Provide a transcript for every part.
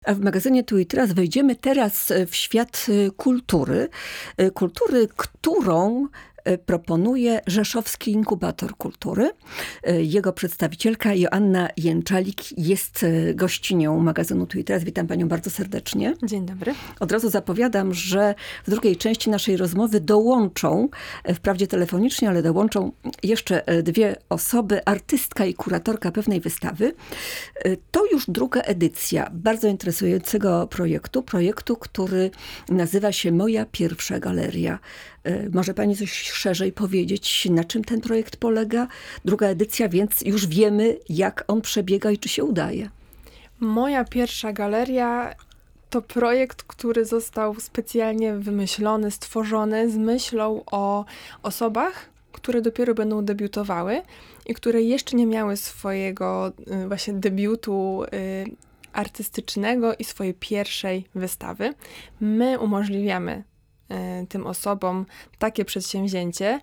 A w magazynie Tu i Teraz wejdziemy teraz w świat kultury. Kultury, którą proponuje Rzeszowski Inkubator Kultury. Jego przedstawicielka Joanna Jęczalik jest gościnią magazynu Tu i Teraz. Witam panią bardzo serdecznie. Dzień dobry. Od razu zapowiadam, że w drugiej części naszej rozmowy dołączą, wprawdzie telefonicznie, ale dołączą jeszcze dwie osoby, artystka i kuratorka pewnej wystawy. To już druga edycja bardzo interesującego projektu, który nazywa się Moja pierwsza galeria. Może pani coś szerzej powiedzieć, na czym ten projekt polega? Druga edycja, więc już wiemy, jak on przebiega i czy się udaje. Moja pierwsza galeria to projekt, który został specjalnie wymyślony, stworzony z myślą o osobach, które dopiero będą debiutowały i które jeszcze nie miały swojego właśnie debiutu artystycznego i swojej pierwszej wystawy. My umożliwiamy tym osobom takie przedsięwzięcie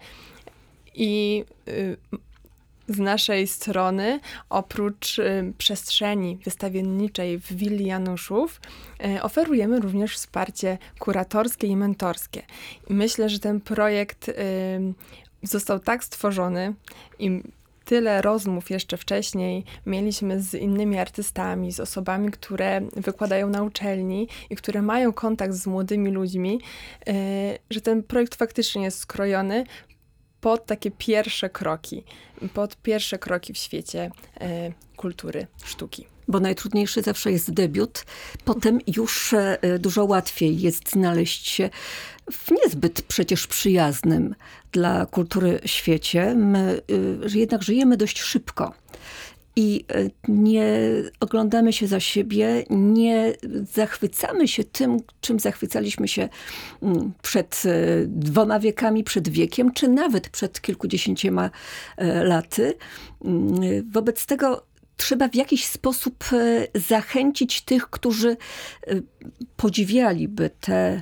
i z naszej strony, oprócz przestrzeni wystawienniczej w Willi Januszów, oferujemy również wsparcie kuratorskie i mentorskie. I myślę, że ten projekt został tak stworzony i tyle rozmów jeszcze wcześniej mieliśmy z innymi artystami, z osobami, które wykładają na uczelni i które mają kontakt z młodymi ludźmi, że ten projekt faktycznie jest skrojony pod takie pierwsze kroki w świecie kultury, sztuki. Bo najtrudniejszy zawsze jest debiut. Potem już dużo łatwiej jest znaleźć się w niezbyt przecież przyjaznym dla kultury świecie. My jednak żyjemy dość szybko. I nie oglądamy się za siebie, nie zachwycamy się tym, czym zachwycaliśmy się przed 2 wiekami, przed wiekiem, czy nawet przed kilkudziesięcioma laty. Wobec tego trzeba w jakiś sposób zachęcić tych, którzy podziwialiby te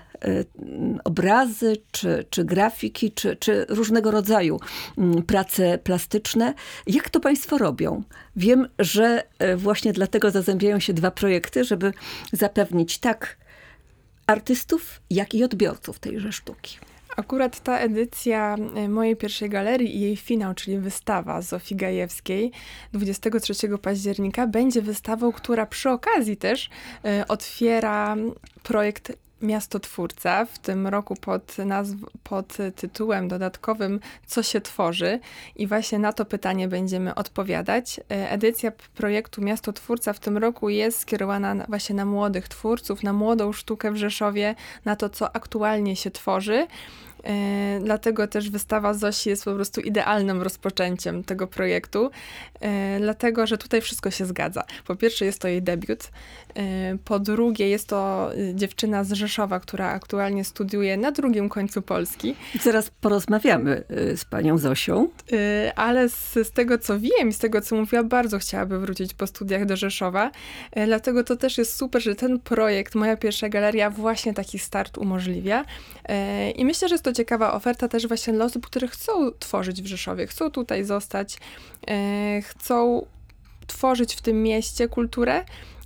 obrazy, czy grafiki, czy różnego rodzaju prace plastyczne. Jak to państwo robią? Wiem, że właśnie dlatego zazębiają się 2 projekty, żeby zapewnić tak artystów, jak i odbiorców tejże sztuki. Akurat ta edycja mojej pierwszej galerii i jej finał, czyli wystawa Zofii Gajewskiej 23 października będzie wystawą, która przy okazji też otwiera projekt Miastotwórca, w tym roku pod tytułem dodatkowym Co się tworzy? I właśnie na to pytanie będziemy odpowiadać. Edycja projektu Miastotwórca w tym roku jest skierowana właśnie na młodych twórców, na młodą sztukę w Rzeszowie, na to, co aktualnie się tworzy. Dlatego też wystawa Zosi jest po prostu idealnym rozpoczęciem tego projektu, dlatego, że tutaj wszystko się zgadza. Po pierwsze jest to jej debiut, po drugie jest to dziewczyna z Rzeszowa, która aktualnie studiuje na drugim końcu Polski. Zaraz porozmawiamy z panią Zosią. Ale z tego, co wiem i z tego, co mówiła, bardzo chciałaby wrócić po studiach do Rzeszowa, dlatego to też jest super, że ten projekt, Moja pierwsza galeria, właśnie taki start umożliwia. I myślę, że jest to ciekawa oferta też właśnie dla osób, które chcą tworzyć w Rzeszowie, chcą tutaj zostać, chcą tworzyć w tym mieście kulturę.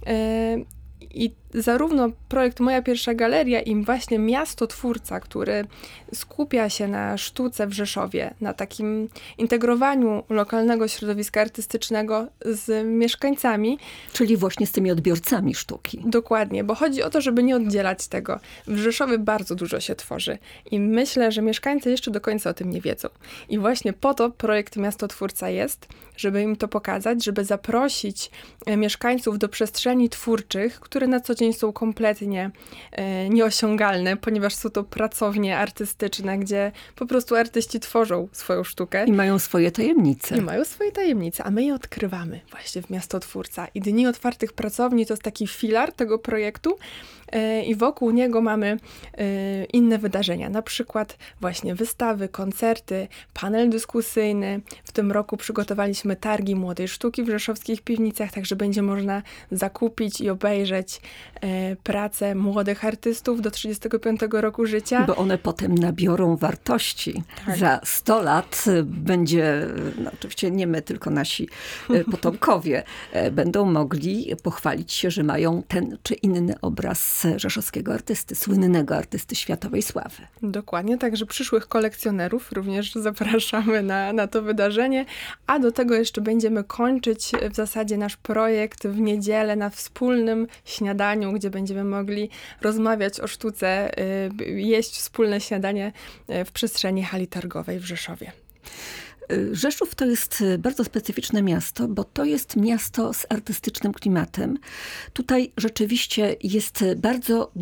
I zarówno projekt Moja pierwsza galeria i właśnie Miastotwórca, który skupia się na sztuce w Rzeszowie, na takim integrowaniu lokalnego środowiska artystycznego z mieszkańcami. Czyli właśnie z tymi odbiorcami sztuki. Dokładnie, bo chodzi o to, żeby nie oddzielać tego. W Rzeszowie bardzo dużo się tworzy i myślę, że mieszkańcy jeszcze do końca o tym nie wiedzą. I właśnie po to projekt Miastotwórca jest, żeby im to pokazać, żeby zaprosić mieszkańców do przestrzeni twórczych, które na co dzień są kompletnie nieosiągalne, ponieważ są to pracownie artystyczne, gdzie po prostu artyści tworzą swoją sztukę. I mają swoje tajemnice. A my je odkrywamy właśnie w Miastotwórca. I Dni Otwartych Pracowni to jest taki filar tego projektu i wokół niego mamy inne wydarzenia, na przykład właśnie wystawy, koncerty, panel dyskusyjny. W tym roku przygotowaliśmy targi młodej sztuki w rzeszowskich piwnicach, także będzie można zakupić i obejrzeć prace młodych artystów do 35 roku życia. Bo one potem nabiorą wartości. Tak. Za 100 lat będzie, no oczywiście nie my, tylko nasi potomkowie, będą mogli pochwalić się, że mają ten czy inny obraz rzeszowskiego artysty, słynnego artysty światowej sławy. Dokładnie, także przyszłych kolekcjonerów również zapraszamy na to wydarzenie, a do tego jeszcze będziemy kończyć w zasadzie nasz projekt w niedzielę na wspólnym śniadaniu, gdzie będziemy mogli rozmawiać o sztuce, jeść wspólne śniadanie w przestrzeni hali targowej w Rzeszowie. Rzeszów to jest bardzo specyficzne miasto, bo to jest miasto z artystycznym klimatem. Tutaj rzeczywiście jest bardzo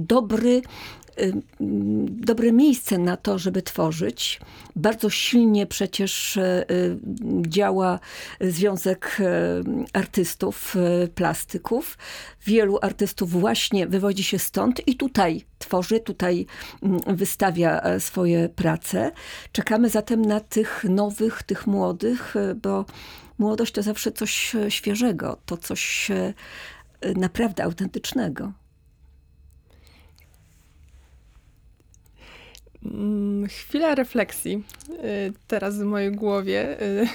dobre miejsce na to, żeby tworzyć. Bardzo silnie przecież działa Związek Artystów Plastyków. Wielu artystów właśnie wywodzi się stąd i tutaj tworzy, tutaj wystawia swoje prace. Czekamy zatem na tych nowych, tych młodych, bo młodość to zawsze coś świeżego, to coś naprawdę autentycznego. Chwila refleksji teraz w mojej głowie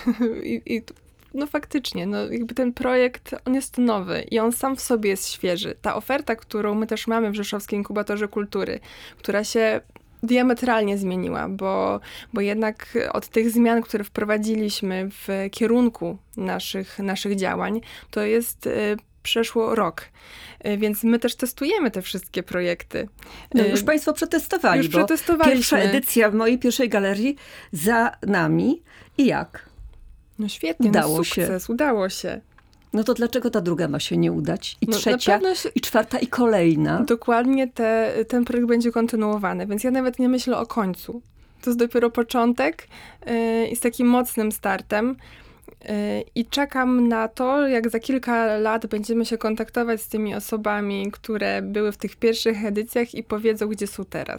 no faktycznie, no jakby ten projekt, on jest nowy i on sam w sobie jest świeży. Ta oferta, którą my też mamy w Rzeszowskim Inkubatorze Kultury, która się diametralnie zmieniła, bo jednak od tych zmian, które wprowadziliśmy w kierunku naszych działań, to jest przeszło rok. Więc my też testujemy te wszystkie projekty. No, już państwo przetestowali, bo pierwsza edycja mojej pierwszej galerii za nami. I jak? No świetnie, udało się. No to dlaczego ta druga ma się nie udać? I trzecia, i czwarta, i kolejna? Dokładnie ten projekt będzie kontynuowany, więc ja nawet nie myślę o końcu. To jest dopiero początek i z takim mocnym startem. I czekam na to, jak za kilka lat będziemy się kontaktować z tymi osobami, które były w tych pierwszych edycjach i powiedzą, gdzie są teraz.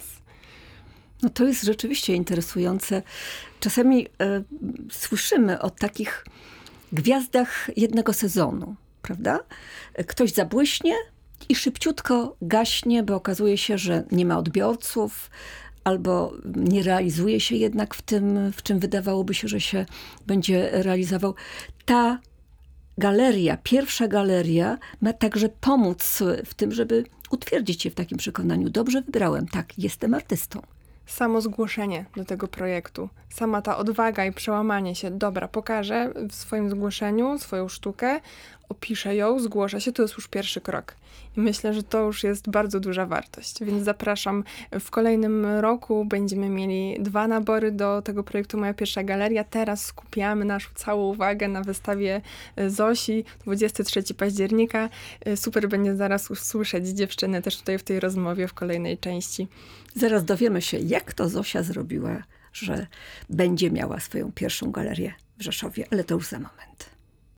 No to jest rzeczywiście interesujące. Czasami słyszymy o takich gwiazdach jednego sezonu, prawda? Ktoś zabłyśnie i szybciutko gaśnie, bo okazuje się, że nie ma odbiorców, albo nie realizuje się jednak w tym, w czym wydawałoby się, że się będzie realizował. Ta galeria, pierwsza galeria ma także pomóc w tym, żeby utwierdzić się w takim przekonaniu. Dobrze wybrałem, tak, jestem artystą. Samo zgłoszenie do tego projektu, sama ta odwaga i przełamanie się, dobra, pokażę w swoim zgłoszeniu swoją sztukę, opiszę ją, zgłoszę się, to jest już pierwszy krok. I myślę, że to już jest bardzo duża wartość, więc zapraszam. W kolejnym roku będziemy mieli 2 nabory do tego projektu Moja Pierwsza Galeria. Teraz skupiamy naszą całą uwagę na wystawie Zosi, 23 października. Super będzie zaraz usłyszeć dziewczyny też tutaj w tej rozmowie w kolejnej części. Zaraz dowiemy się, jak to Zosia zrobiła, że będzie miała swoją pierwszą galerię w Rzeszowie, ale to już za moment.